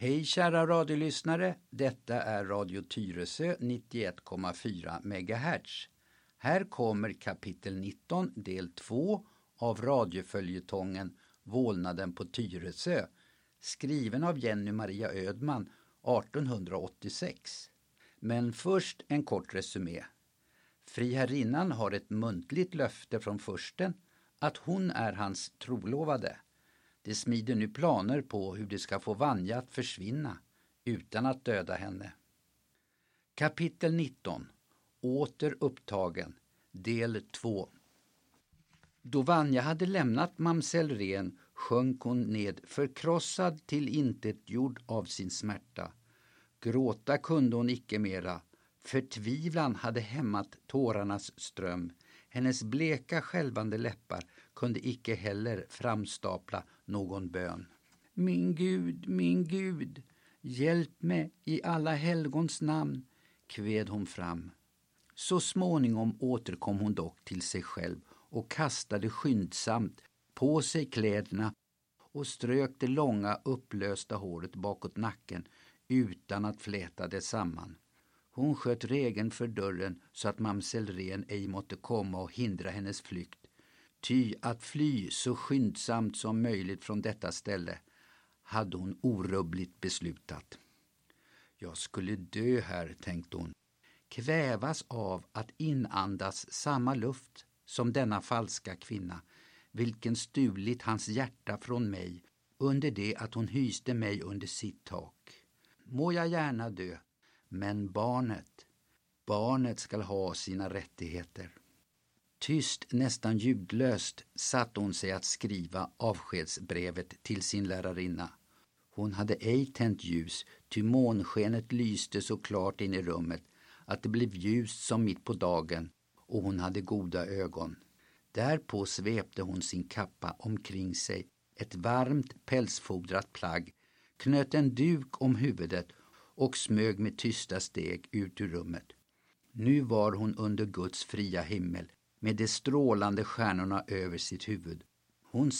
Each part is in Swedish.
Hej kära radiolyssnare, detta är Radio Tyresö 91,4 MHz. Här kommer kapitel 19 del 2 av radioföljetongen Vålnaden på Tyresö, skriven av Jenny Maria Ödman 1886. Men först en kort resumé. Friherrinnan har ett muntligt löfte från fursten att hon är hans trolovade. Det smider nu planer på hur det ska få Vanja att försvinna utan att döda henne. Kapitel 19. Åter upptagen. Del 2. Då Vanja hade lämnat mamsell Ren sjönk hon ned förkrossad till intetgjord av sin smärta. Gråta kunde hon icke mera. Förtvivlan hade hämmat tårarnas ström. Hennes bleka skälvande läppar kunde icke heller framstapla någon bön. Min Gud, hjälp mig i alla helgons namn, kved hon fram. Så småningom återkom hon dock till sig själv och kastade skyndsamt på sig kläderna och strök det långa upplösta håret bakåt nacken utan att fläta det samman. Hon sköt regeln för dörren så att mamsell Ren ej måtte komma och hindra hennes flykt. Ty att fly så skyndsamt som möjligt från detta ställe hade hon orubbligt beslutat. Jag skulle dö här, tänkte hon. Kvävas av att inandas samma luft som denna falska kvinna, vilken stulit hans hjärta från mig under det att hon hyste mig under sitt tak. Må jag gärna dö. Men barnet skall ha sina rättigheter. Tyst, nästan ljudlöst, satt hon sig att skriva avskedsbrevet till sin lärarinna. Hon hade ej tänt ljus, ty månskenet lyste så klart in i rummet att det blev ljust som mitt på dagen, och hon hade goda ögon. Därpå svepte hon sin kappa omkring sig, ett varmt pälsfodrat plagg, knöt en duk om huvudet och smög med tysta steg ut ur rummet. Nu var hon under Guds fria himmel med de strålande stjärnorna över sitt huvud. Hon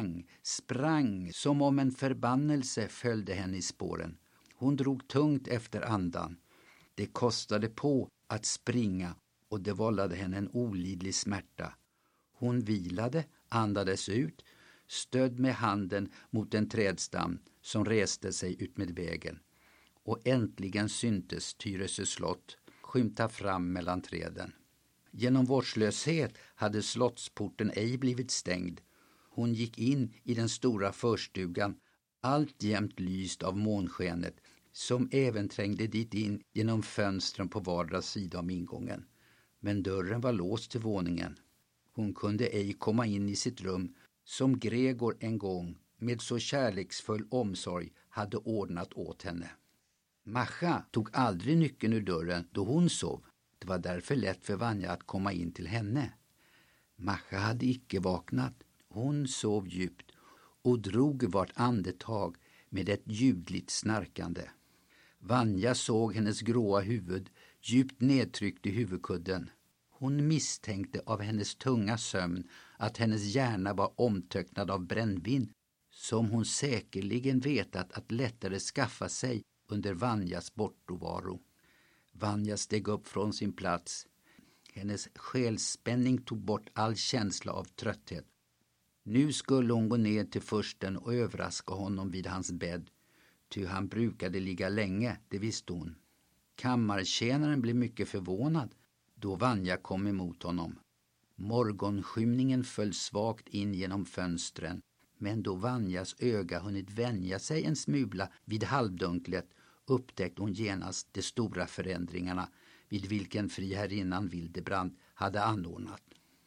sprang som om en förbannelse följde henne i spåren. Hon drog tungt efter andan. Det kostade på att springa och det vållade henne en olidlig smärta. Hon vilade, andades ut, stödd med handen mot en trädstam som reste sig ut med vägen. Och äntligen syntes Tyresö slott skymta fram mellan träden. Genom vårdslöshet hade slottsporten ej blivit stängd. Hon gick in i den stora förstugan, alltjämt lyst av månskenet, som även trängde dit in genom fönstren på vardera sida om ingången. Men dörren var låst till våningen. Hon kunde ej komma in i sitt rum, som Gregor en gång med så kärleksfull omsorg hade ordnat åt henne. Mascha tog aldrig nyckeln ur dörren då hon sov. Det var därför lätt för Vanja att komma in till henne. Mascha hade icke vaknat. Hon sov djupt och drog vart andetag med ett ljudligt snarkande. Vanja såg hennes gråa huvud djupt nedtryckt i huvudkudden. Hon misstänkte av hennes tunga sömn att hennes hjärna var omtöcknad av brännvin, som hon säkerligen vetat att lättare skaffa sig under Vanjas bortovaro. Vanja steg upp från sin plats. Hennes själsspänning tog bort all känsla av trötthet. Nu skulle hon gå ned till fursten och överraska honom vid hans bädd, ty han brukade ligga länge, det visste hon. Kammartjänaren blev mycket förvånad då Vanja kom emot honom. Morgonskymningen föll svagt in genom fönstren, men då Vanjas öga hunnit vänja sig en smula vid halvdunklet upptäckte hon genast de stora förändringarna vid vilken friherrinnan Wildebrand hade anordnat.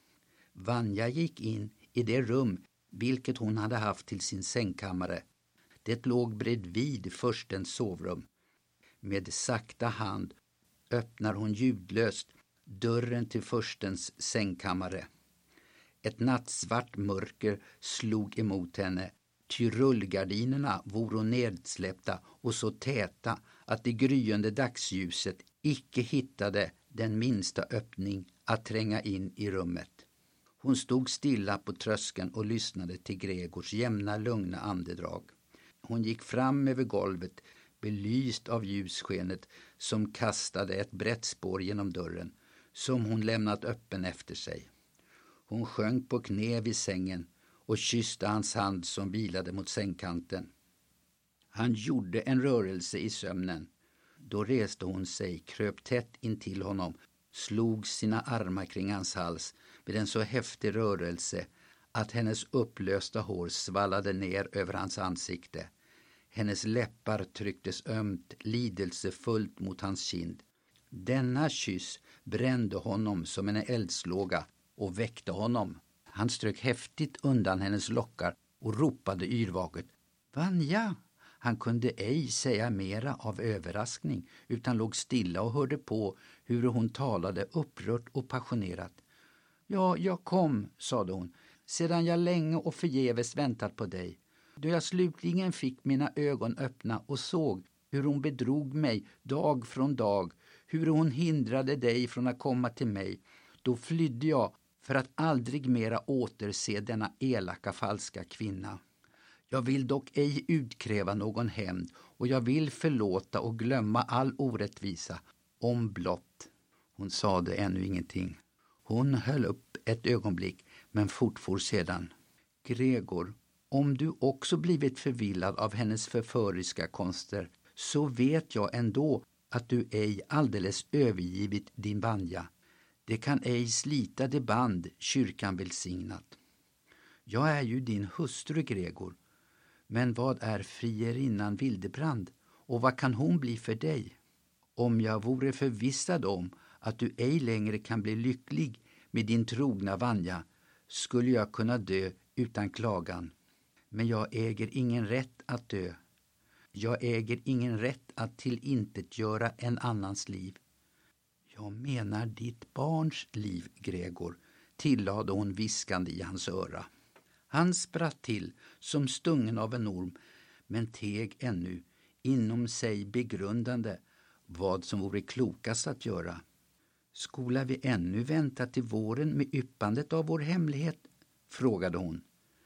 Vanja gick in i det rum vilket hon hade haft till sin sängkammare. Det låg bredvid furstens sovrum. Med sakta hand öppnar hon ljudlöst dörren till furstens sängkammare. Ett nattsvart mörker slog emot henne, ty rullgardinerna voro nedsläppta och så täta att det gryende dagsljuset icke hittade den minsta öppning att tränga in i rummet. Hon stod stilla på tröskeln och lyssnade till Gregors jämna, lugna andedrag. Hon gick fram över golvet, belyst av ljusskenet som kastade ett brett spår genom dörren, som hon lämnat öppen efter sig. Hon sjönk på knä vid sängen och kysste hans hand som vilade mot sängkanten. Han gjorde en rörelse i sömnen. Då reste hon sig, kröp tätt intill honom, slog sina armar kring hans hals med en så häftig rörelse att hennes upplösta hår svallade ner över hans ansikte. Hennes läppar trycktes ömt, lidelsefullt mot hans kind. Denna kyss brände honom som en eldslåga och väckte honom. Han strök häftigt undan hennes lockar och ropade yrvaket: Vanja! Han kunde ej säga mera av överraskning, utan låg stilla och hörde på hur hon talade upprört och passionerat. Ja, jag kom, sade hon, sedan jag länge och förgäves väntat på dig. Då jag slutligen fick mina ögon öppna och såg hur hon bedrog mig dag från dag, hur hon hindrade dig från att komma till mig, då flydde jag för att aldrig mera återse denna elaka falska kvinna. Jag vill dock ej utkräva någon hämnd, och jag vill förlåta och glömma all orättvisa, om blott. Hon sade ännu ingenting. Hon höll upp ett ögonblick, men fortfor sedan. Gregor, om du också blivit förvillad av hennes förföriska konster, så vet jag ändå att du ej alldeles övergivit din Vanja. Det kan ej slita det band kyrkan välsignat. Jag är ju din hustru, Gregor. Men vad är frierinnan Vildebrand, och vad kan hon bli för dig? Om jag vore förvissad om att du ej längre kan bli lycklig med din trogna Vanja, skulle jag kunna dö utan klagan. Men jag äger ingen rätt att dö. Jag äger ingen rätt att tillintetgöra en annans liv. Jag menar ditt barns liv, Gregor, tillade hon viskande i hans öra. Han spratt till som stungen av en orm, men teg ännu, inom sig begrundande vad som vore klokast att göra. Skola vi ännu vänta till våren med yppandet av vår hemlighet? Frågade hon.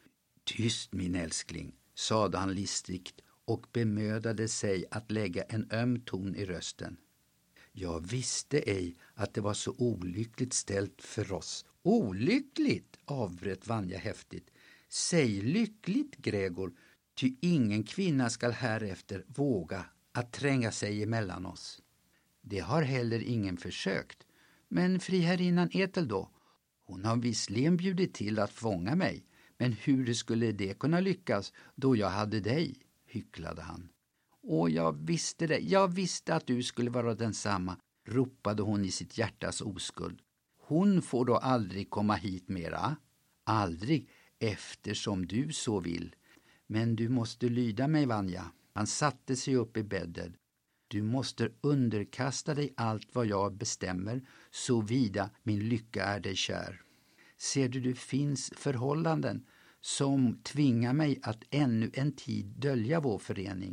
Tyst, min älskling, sade han listigt och bemödade sig att lägga en öm ton i rösten. Jag visste ej att det var så olyckligt ställt för oss. Olyckligt, avbröt Vanja häftigt. Säg lyckligt, Gregor, ty ingen kvinna skall härefter våga att tränga sig emellan oss. Det har heller ingen försökt, men friherrinnan Ethel då? Hon har visserligen bjudit till att fånga mig, men hur skulle det kunna lyckas då jag hade dig, hycklade han. Och jag visste det, jag visste att du skulle vara densamma, ropade hon i sitt hjärtas oskuld. Hon får då aldrig komma hit mera? Aldrig, eftersom du så vill. Men du måste lyda mig, Vanja. Han satte sig upp i bädden. Du måste underkasta dig allt vad jag bestämmer, så vida min lycka är dig kär. Ser du, det finns förhållanden som tvingar mig att ännu en tid dölja vår förening.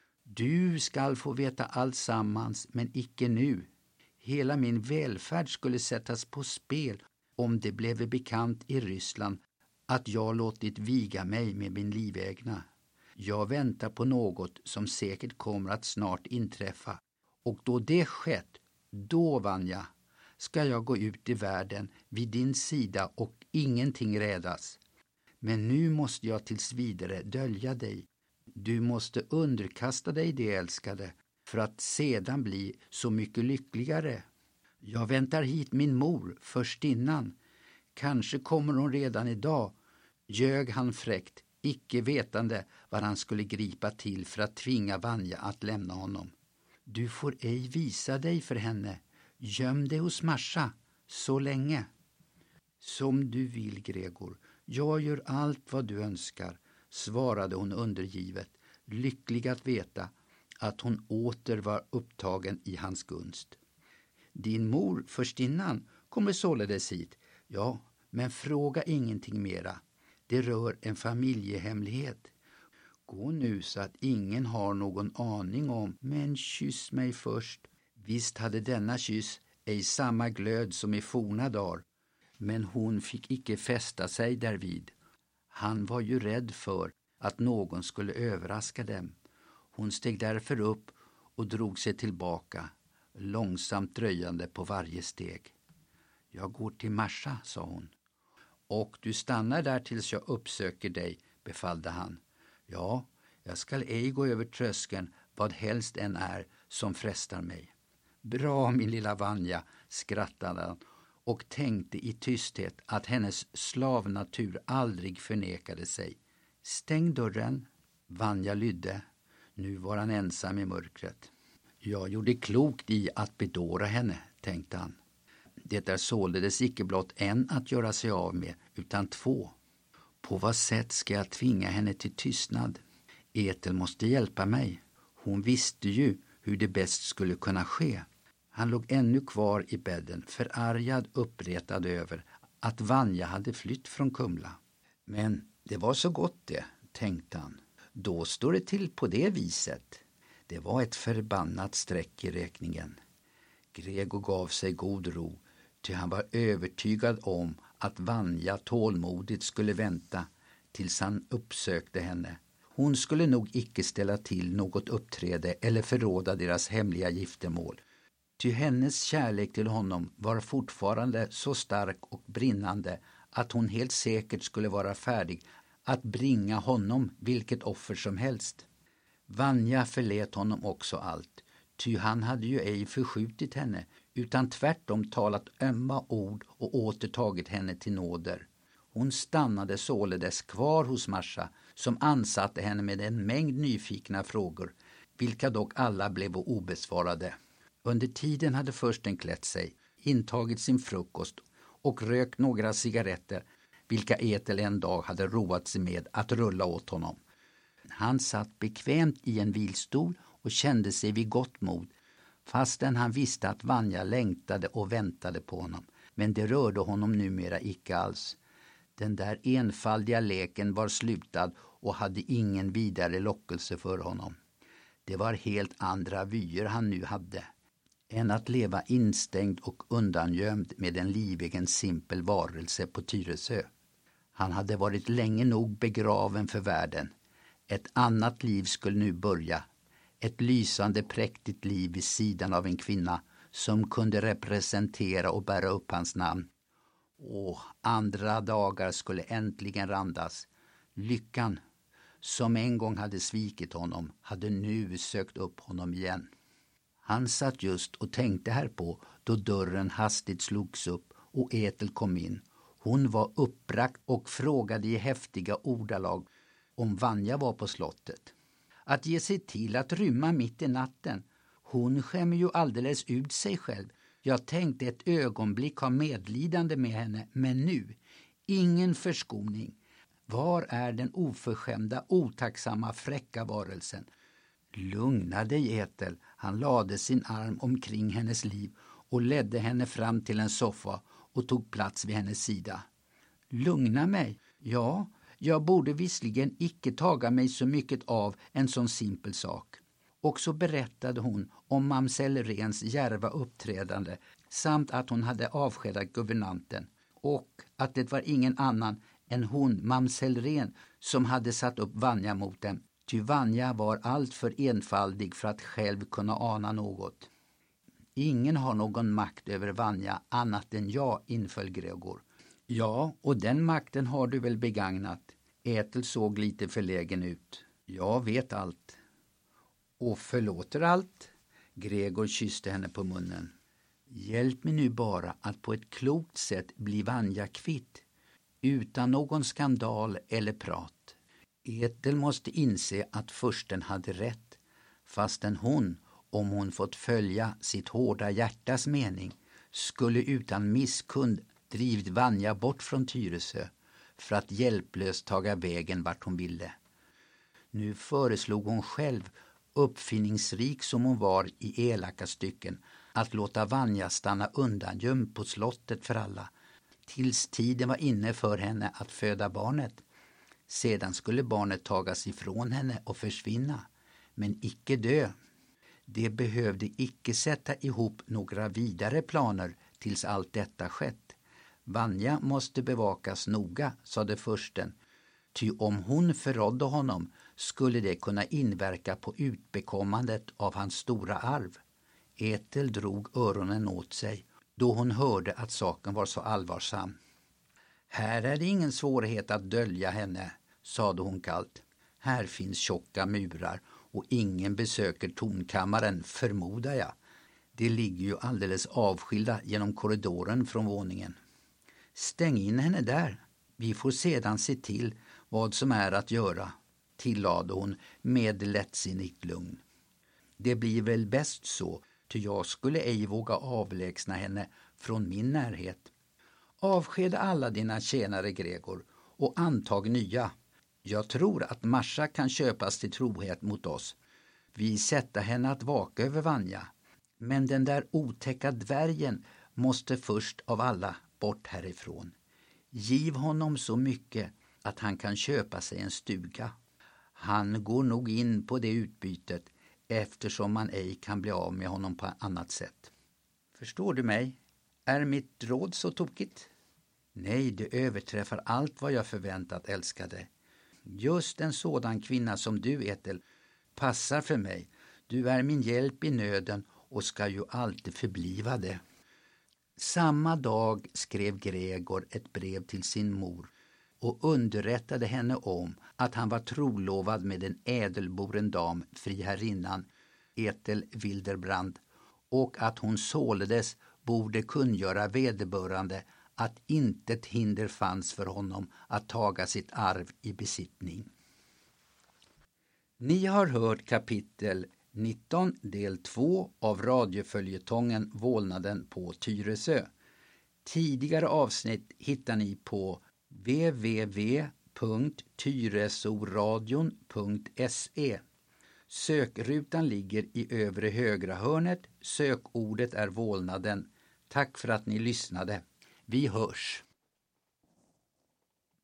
Du skall få veta allt sammans, men icke nu. Hela min välfärd skulle sättas på spel om det blev bekant i Ryssland att jag låtit viga mig med min livägna. Jag väntar på något som säkert kommer att snart inträffa. Och då det skett, då, Vanja, ska jag gå ut i världen vid din sida och ingenting rädas. Men nu måste jag tills vidare dölja dig. Du måste underkasta dig det, älskade, för att sedan bli så mycket lyckligare. Jag väntar hit min mor först innan. Kanske kommer hon redan idag, ljög han fräckt, icke vetande vad han skulle gripa till för att tvinga Vanja att lämna honom. Du får ej visa dig för henne. Göm dig hos Marsha så länge. Som du vill, Gregor. Jag gör allt vad du önskar, svarade hon undergivet, lycklig att veta att hon åter var upptagen i hans gunst. Din mor först innan kommer således hit. Ja, men fråga ingenting mera. Det rör en familjehemlighet. Gå nu så att ingen har någon aning om, men kyss mig först. Visst hade denna kyss ej samma glöd som i forna dagar, men hon fick icke fästa sig därvid. Han var ju rädd för att någon skulle överraska dem. Hon steg därför upp och drog sig tillbaka, långsamt dröjande på varje steg. Jag går till Marsa, sa hon. Och du stannar där tills jag uppsöker dig, befallde han. Ja, jag skall ej gå över tröskeln vad helst än är som frestar mig. Bra, min lilla Vanja, skrattade han och tänkte i tysthet att hennes slavnatur aldrig förnekade sig. Stäng dörren. Vanja lydde. Nu var han ensam i mörkret. Jag gjorde klokt i att bedåra henne, tänkte han. Det är således icke blott en att göra sig av med, utan två. På vad sätt ska jag tvinga henne till tystnad? Ethel måste hjälpa mig. Hon visste ju hur det bäst skulle kunna ske. Han låg ännu kvar i bädden, förargad, uppretad över att Vanja hade flytt från Kumla. Men det var så gott det, tänkte han. Då står det till på det viset. Det var ett förbannat streck i räkningen. Gregor gav sig god ro, ty han var övertygad om att Vanja tålmodigt skulle vänta tills han uppsökte henne. Hon skulle nog icke ställa till något uppträde eller förråda deras hemliga giftermål. Ty hennes kärlek till honom var fortfarande så stark och brinnande att hon helt säkert skulle vara färdig att bringa honom vilket offer som helst. Vanja förlät honom också allt, ty han hade ju ej förskjutit henne, utan tvärtom talat ömma ord och återtagit henne till nåder. Hon stannade således kvar hos Marsa, som ansatte henne med en mängd nyfikna frågor, vilka dock alla blev obesvarade. Under tiden hade fursten klätt sig, intagit sin frukost och rökt några cigaretter, vilka Ethel en dag hade roat sig med att rulla åt honom. Han satt bekvämt i en vilstol och kände sig vid gott mod, fastän han visste att Vanja längtade och väntade på honom. Men det rörde honom numera icke alls. Den där enfaldiga leken var slutad och hade ingen vidare lockelse för honom. Det var helt andra vyer han nu hade, än att leva instängd och undangömd med en livegen simpel varelse på Tyresö. Han hade varit länge nog begraven för världen. Ett annat liv skulle nu börja. Ett lysande präktigt liv vid sidan av en kvinna som kunde representera och bära upp hans namn. Andra dagar skulle äntligen randas. Lyckan, som en gång hade svikit honom, hade nu sökt upp honom igen. Han satt just och tänkte härpå då dörren hastigt slogs upp och Ethel kom in. Hon var uppbragt och frågade i häftiga ordalag om Vanja var på slottet. Att ge sig till att rymma mitt i natten. Hon skämmer ju alldeles ut sig själv. Jag tänkte ett ögonblick ha medlidande med henne, men nu, ingen förskoning. Var är den oförskämda, otacksamma, fräcka varelsen? Lugna dig, Ethel. Han lade sin arm omkring hennes liv och ledde henne fram till en soffa och tog plats vid hennes sida. Lugna mig? Ja, jag borde visserligen icke taga mig så mycket av en sån simpel sak. Och så berättade hon om mamsell Rens djärva uppträdande samt att hon hade avskedat guvernanten och att det var ingen annan än hon, mamsell Ren, som hade satt upp Vanja mot dem. Ty Vanja var allt för enfaldig för att själv kunna ana något. Ingen har någon makt över Vanja annat än jag, inföll Gregor. Ja, och den makten har du väl begagnat. Ethel såg lite förlägen ut. Jag vet allt. Och förlåter allt? Gregor kysste henne på munnen. Hjälp mig nu bara att på ett klokt sätt bli Vanja kvitt, utan någon skandal eller prat. Ethel måste inse att fursten hade rätt, fastän hon, om hon fått följa sitt hårda hjärtas mening, skulle utan misskund drivit Vanja bort från Tyresö för att hjälplöst taga vägen vart hon ville. Nu föreslog hon själv, uppfinningsrik som hon var i elaka stycken, att låta Vanja stanna undangömd på slottet för alla, tills tiden var inne för henne att föda barnet. Sedan skulle barnet tagas ifrån henne och försvinna, men icke dö. Det behövde icke sätta ihop några vidare planer tills allt detta skett. Vanja måste bevakas noga, sade fursten, Ty om hon förrådde honom skulle det kunna inverka på utbekommandet av hans stora arv. Ethel drog öronen åt sig då hon hörde att saken var så allvarsam. Här är det ingen svårighet att dölja henne, sade hon kallt. Här finns tjocka murar och ingen besöker tornkammaren, förmodar jag. Det ligger ju alldeles avskilda genom korridoren från våningen. Stäng in henne där. Vi får sedan se till vad som är att göra, tillade hon med lättsinnigt lugn. Det blir väl bäst så, ty jag skulle ej våga avlägsna henne från min närhet. Avskeda alla dina tjänare, Gregor, och antag nya. Jag tror att Marsha kan köpas till trohet mot oss. Vi sätter henne att vaka över Vanja. Men den där otäcka dvärgen måste först av alla bort härifrån. Giv honom så mycket att han kan köpa sig en stuga. Han går nog in på det utbytet eftersom man ej kan bli av med honom på annat sätt. Förstår du mig? Är mitt råd så tokigt? Nej, det överträffar allt vad jag förväntat, älskade. Just en sådan kvinna som du, Ethel, passar för mig. Du är min hjälp i nöden och ska ju alltid förbliva det. Samma dag skrev Gregor ett brev till sin mor och underrättade henne om att han var trolovad med en ädelboren dam, friherrinnan Ethel Wilderbrand, och att hon således borde kungöra vederbörande att intet hinder fanns för honom att taga sitt arv i besittning. Ni har hört kapitel 19 del 2 av radioföljetongen Vålnaden på Tyresö. Tidigare avsnitt hittar ni på www.tyresoradion.se. Sökrutan ligger i övre högra hörnet. Sökordet är Vålnaden. Tack för att ni lyssnade. Vi hörs.